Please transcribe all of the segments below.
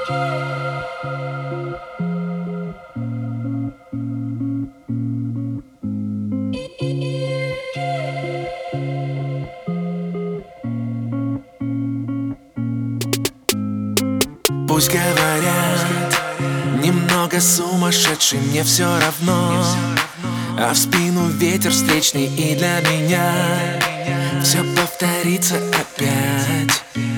Пусть говорят, немного сумасшедший, мне все равно. А в спину ветер встречный, и для меня все повторится опять.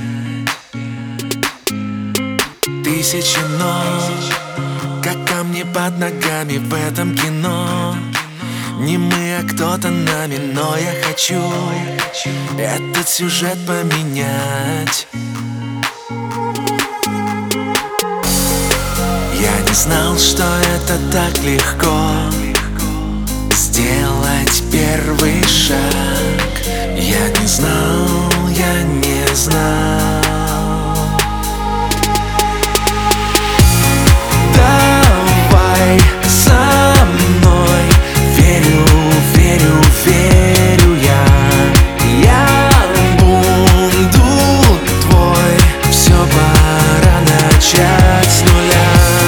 Тысячи ног, как камни под ногами в этом кино. Не мы, а кто-то нами, но я хочу этот сюжет поменять. Я не знал, что это так легко сделать первый шаг. Я не знал, я не знал. Давай со мной, верю, верю, верю я. Я буду твой, все пора начать с нуля.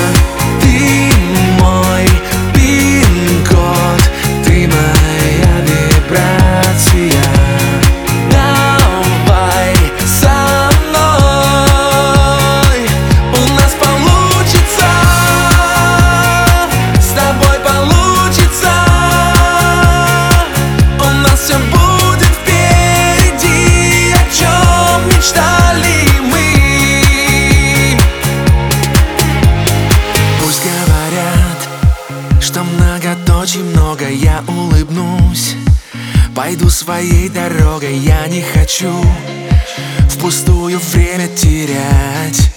Многоточий много, я улыбнусь, пойду своей дорогой. Я не хочу впустую время терять.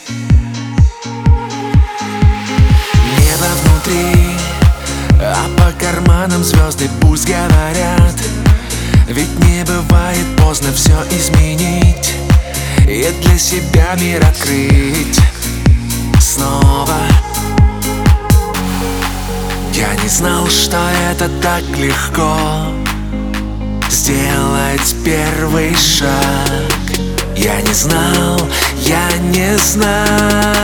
Небо внутри, а по карманам звезды. Пусть говорят, ведь не бывает поздно все изменить и для себя мир открыть снова. Я не знал, что это так легко сделать первый шаг. Я не знал, я не знал.